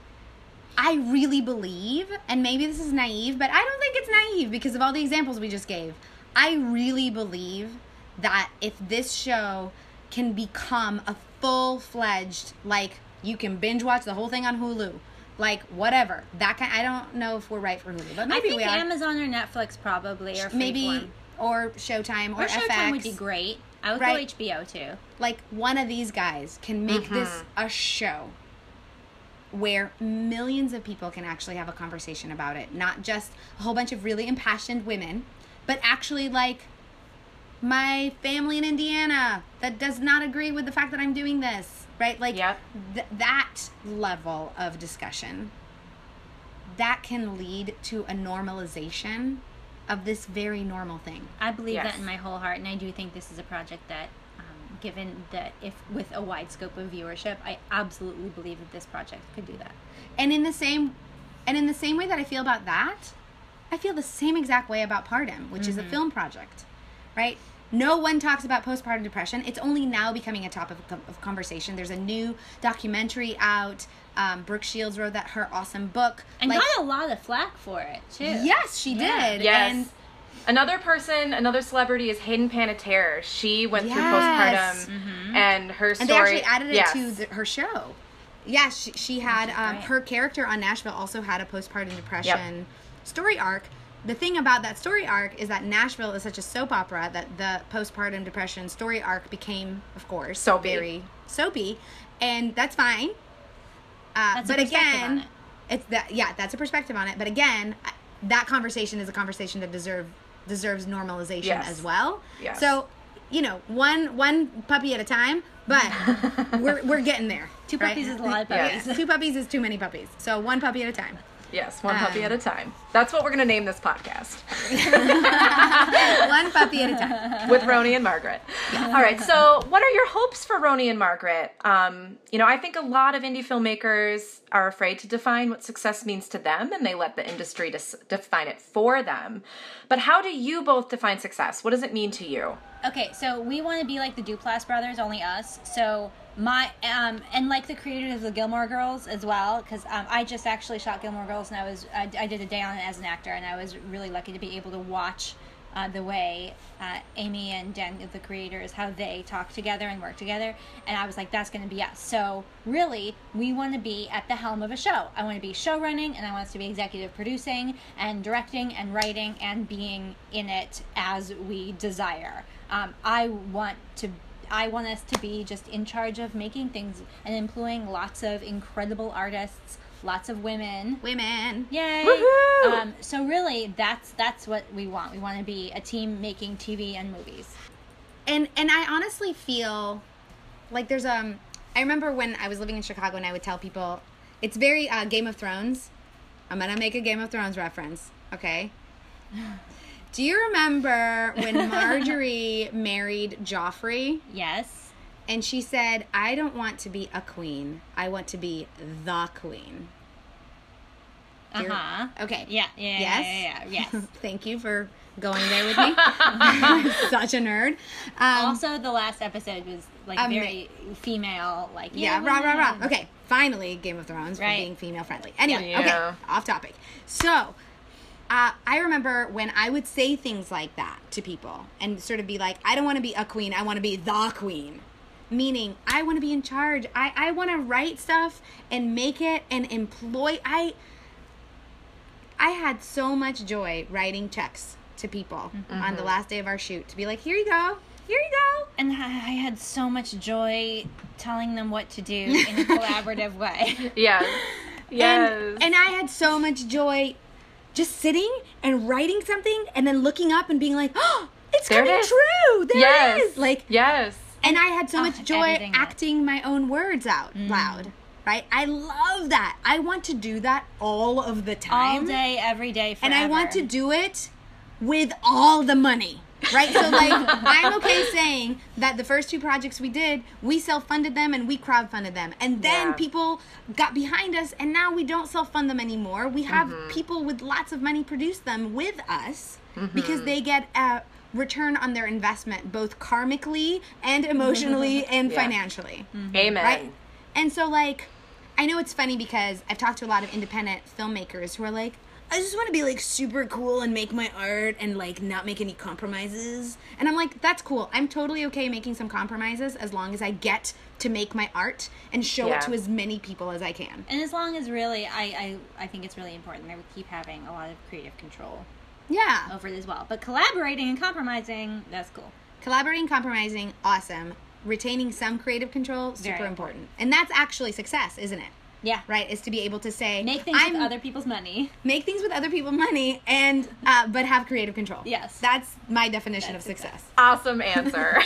I really believe, and maybe this is naive, but I don't think it's naive because of all the examples we just gave. I really believe that if this show can become a full-fledged, like, you can binge watch the whole thing on Hulu, like, whatever. That kind, I don't know if we're right for Hulu, but maybe I think we are. Amazon or Netflix probably, or Maybe, Freeform. or Showtime, or, Or Showtime F X. would be great. I would Right. go H B O too. Like, one of these guys can make Mm-hmm. this a show where millions of people can actually have a conversation about it. Not just a whole bunch of really impassioned women, but actually, like, my family in Indiana that does not agree with the fact that I'm doing this, right? Like, Yep. th- that level of discussion, that can lead to a normalization of this very normal thing. I believe Yes. that in my whole heart, and I do think this is a project that, um, given that if with a wide scope of viewership, I absolutely believe that this project could do that. And in the same and in the same way that I feel about that, I feel the same exact way about Pardon, which is a film project, right? No one talks about postpartum depression. It's only now becoming a topic of, of conversation. There's a new documentary out. Um, Brooke Shields wrote that her awesome book. And Like, got a lot of flack for it too. yes, she Yeah. did. Yes. And Another person, another celebrity is Hayden Panettiere. She went through Yes. postpartum, and her story. And they actually added it yes. to the, her show. Yeah, she, she had, um, great. her character on Nashville also had a postpartum depression story arc. The thing about that story arc is that Nashville is such a soap opera that the postpartum depression story arc became, of course, Soapy. very soapy. And that's fine. Uh, That's a but perspective again, on it. it's that, yeah, that's a perspective on it. But again, I- that conversation is a conversation that deserve, deserves normalization Yes. as well. Yes. So, you know, one one puppy at a time, but we're we're getting there. Two right? puppies is a lot of Yes. puppies. Two puppies is too many puppies. So one puppy at a time. Yes, one puppy Um, at a time. That's what we're going to name this podcast. One puppy at a time. With Roni and Margaret. All right, so what are your hopes for Roni and Margaret? Um, you know, I think a lot of indie filmmakers are afraid to define what success means to them, and they let the industry dis- define it for them. But how do you both define success? What does it mean to you? Okay, so we want to be like the Duplass brothers, only us. So my um and like the creators of the Gilmore Girls as well, because um, I just actually shot Gilmore Girls, and I was I, I did a day on it as an actor, and I was really lucky to be able to watch uh, the way uh, Amy and Dan, the creators, how they talk together and work together, and I was like, that's going to be us. So really, we want to be at the helm of a show. I want to be show running, and I want us to be executive producing and directing and writing and being in it as we desire. Um, I want to. I want us to be just in charge of making things and employing lots of incredible artists, lots of women. Women. Yay! Woohoo! Um, so really, that's that's what we want. We want to be a team making T V and movies. And and I honestly feel like there's um I remember when I was living in Chicago and I would tell people it's very uh, Game of Thrones. I'm gonna make a Game of Thrones reference, okay? Do you remember when Marjorie married Joffrey Yes. and she said, "I don't want to be a queen. I want to be the queen." Uh You're- huh. Okay. Yeah. Yeah. Yes? Yeah. Yeah. yeah, Yes. Thank you for going there with me. Such a nerd. Um, Also, the last episode was like Ama- very female. Like Yeah, rah, rah, rah. women. Okay, finally, Game of Thrones for Right. being female friendly. Anyway, Yeah. okay, off topic. So, uh, I remember when I would say things like that to people and sort of be like, I don't want to be a queen, I want to be the queen. Meaning, I want to be in charge. I, I want to write stuff and make it and employ. I, I had so much joy writing checks to people on the last day of our shoot to be like, here you go, here you go. And I I had so much joy telling them what to do in a collaborative way. Yeah. Yes. And, and I had so much joy just sitting and writing something and then looking up and being like, oh, it's There it coming is. true. There yes. it is. Like, yes. and I had so Oh, much joy editing it. acting my own words out loud. Right? I love that. I want to do that all of the time. All day, every day, forever. And I want to do it with all the money. Right? So, like, I'm okay saying that the first two projects we did, we self-funded them and we crowdfunded them. And then Yeah. people got behind us, and now we don't self-fund them anymore. We have Mm-hmm. people with lots of money produce them with us because they get a return on their investment, both karmically and emotionally and Yeah. financially. Amen. Right? And so, like, I know it's funny because I've talked to a lot of independent filmmakers who are like, I just want to be, like, super cool and make my art and, like, not make any compromises. And I'm like, that's cool. I'm totally okay making some compromises as long as I get to make my art and show Yeah. it to as many people as I can. And as long as really, I, I, I think it's really important that we keep having a lot of creative control Yeah. over it as well. But collaborating and compromising, that's cool. Collaborating, compromising, awesome. Retaining some creative control, super Very important. important. And that's actually success, isn't it? Yeah. Right? Is to be able to say, Make things I'm, with other people's money. make things with other people's money and uh, but have creative control. Yes. That's my definition That's of success. success. Awesome answer.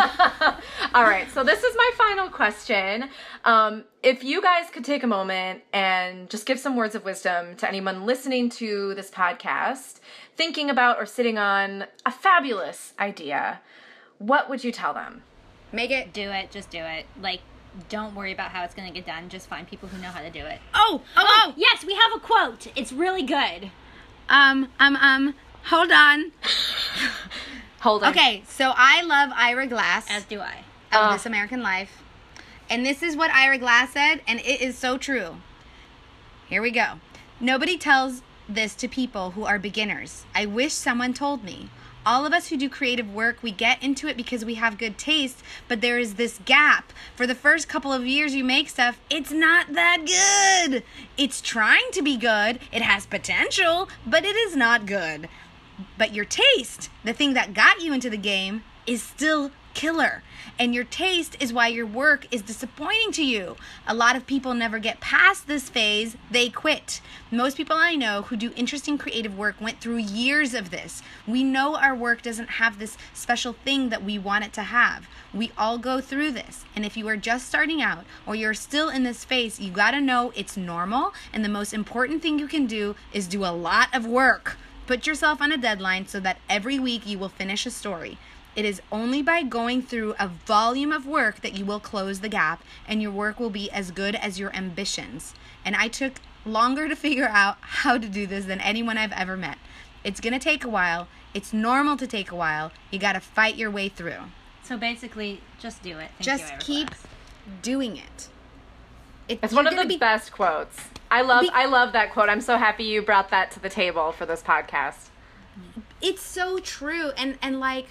All right, so this is my final question. Um, if you guys could take a moment and just give some words of wisdom to anyone listening to this podcast, thinking about or sitting on a fabulous idea, what would you tell them? Make it. Do it. Just do it. Like, don't worry about how it's going to get done. Just find people who know how to do it. Oh, oh, oh. Yes, we have a quote. It's really good. Um, um, um, hold on. Hold on. Okay, so I love Ira Glass As do I. of Oh. This American Life. And this is what Ira Glass said, and it is so true. Here we go. Nobody tells this to people who are beginners. I wish someone told me. All of us who do creative work, we get into it because we have good taste, but there is this gap. For the first couple of years you make stuff, it's not that good. It's trying to be good. It has potential, but it is not good. But your taste, the thing that got you into the game, is still killer. And your taste is why your work is disappointing to you. A lot of people never get past this phase, they quit. Most people I know who do interesting creative work went through years of this. We know our work doesn't have this special thing that we want it to have. We all go through this. And if you are just starting out or you're still in this phase, you gotta know it's normal. And the most important thing you can do is do a lot of work. Put yourself on a deadline so that every week you will finish a story. It is only by going through a volume of work that you will close the gap and your work will be as good as your ambitions. And I took longer to figure out how to do this than anyone I've ever met. It's going to take a while. It's normal to take a while. You got to fight your way through. So basically, just do it. Thank Just you, Ira keep Glass. doing it. it It's you're one of gonna the be- best quotes. I love Be- I love that quote. I'm so happy you brought that to the table for this podcast. It's so true. And, and like,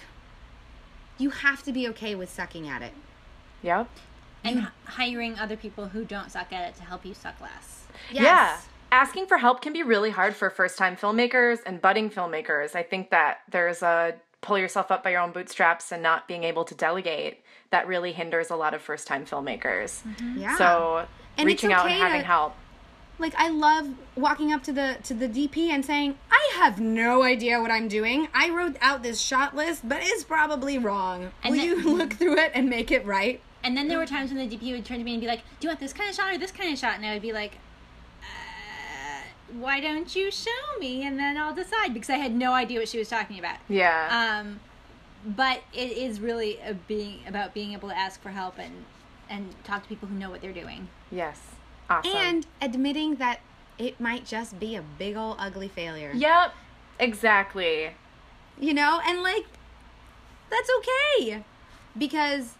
you have to be okay with sucking at it. Yep. And h- hiring other people who don't suck at it to help you suck less. Yes. Yeah. Asking for help can be really hard for first-time filmmakers and budding filmmakers. I think that there's a pull yourself up by your own bootstraps and not being able to delegate that really hinders a lot of first-time filmmakers. Yeah. So And it's reaching out okay and having to- help. Like, I love walking up to the to the D P and saying, I have no idea what I'm doing. I wrote out this shot list, but it's probably wrong. And Will then- you look through it and make it right? And then there were times when the D P would turn to me and be like, do you want this kind of shot or this kind of shot? And I would be like, uh, why don't you show me? And then I'll decide, because I had no idea what she was talking about. Yeah. Um, but it is really a being about being able to ask for help and, and talk to people who know what they're doing. Yes. Awesome. And admitting that it might just be a big old ugly failure. Yep. Exactly. You know? And, like, that's okay. Because,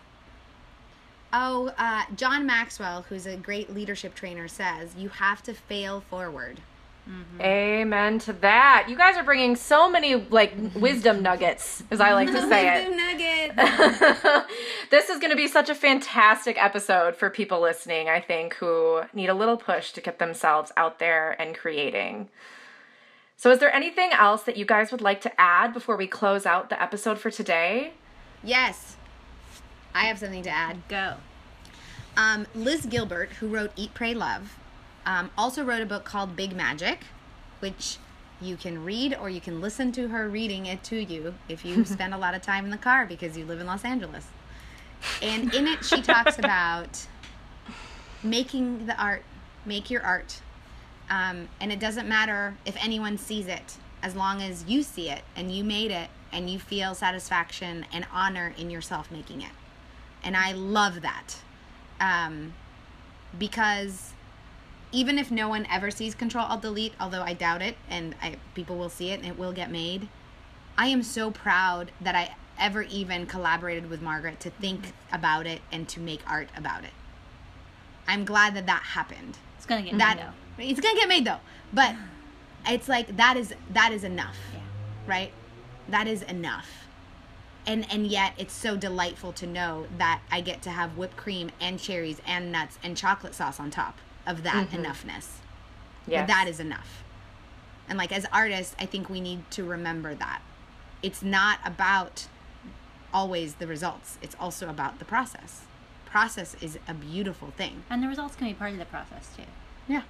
oh, uh, John Maxwell, who's a great leadership trainer, says, you have to fail forward. Amen to that. You guys are bringing so many like wisdom nuggets, as I like to say Wisdom it. nugget. This is going to be such a fantastic episode for people listening, I think, who need a little push to get themselves out there and creating. So is there anything else that you guys would like to add before we close out the episode for today? Yes. I have something to add. Go. Um, Liz Gilbert, who wrote Eat, Pray, Love, Um, also wrote a book called Big Magic, which you can read or you can listen to her reading it to you if you spend a lot of time in the car because you live in Los Angeles. And in it, she talks about making the art, make your art. Um, and it doesn't matter if anyone sees it, as long as you see it and you made it and you feel satisfaction and honor in yourself making it. And I love that. Um, because even if no one ever sees Control Alt Delete, although I doubt it, and I, people will see it and it will get made, I am so proud that I ever even collaborated with Margaret to think about it and to make art about it. I'm glad that that happened. It's gonna get that, made though. It's gonna get made though, but it's like that is that is enough, Yeah. right? That is enough. And and yet it's so delightful to know that I get to have whipped cream and cherries and nuts and chocolate sauce on top of that Mm-hmm. enoughness. Yes. That that is enough. And like as artists, I think we need to remember that. It's not about always the results. It's also about the process. Process is a beautiful thing. And the results can be part of the process too. Yeah.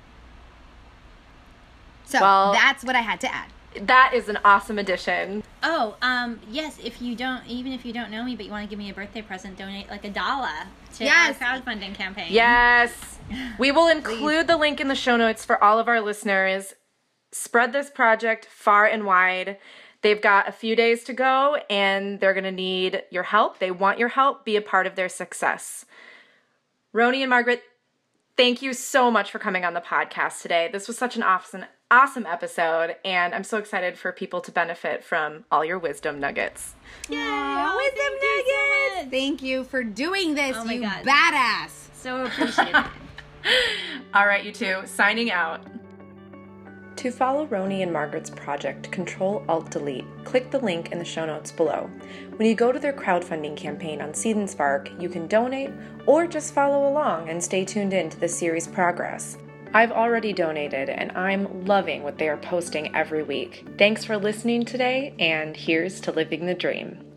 So Well- that's what I had to add. That is an awesome addition. Oh, um, yes, if you don't, even if you don't know me, but you want to give me a birthday present, donate like a dollar to Yes. our crowdfunding campaign. Yes. We will include the link in the show notes for all of our listeners. Spread this project far and wide. They've got a few days to go, and they're going to need your help. They want your help. Be a part of their success. Roni and Margaret, thank you so much for coming on the podcast today. This was such an awesome, awesome episode, and I'm so excited for people to benefit from all your wisdom nuggets. Yay! Aw, Oh, wisdom thank you so nuggets. much. Thank you for doing this, Oh my you God. badass. So appreciated. All right, you two, signing out. To follow Roni and Margaret's project, Control Alt Delete, click the link in the show notes below. When you go to their crowdfunding campaign on Seed and Spark, you can donate or just follow along and stay tuned in to the series' progress. I've already donated and I'm loving what they are posting every week. Thanks for listening today, and here's to living the dream.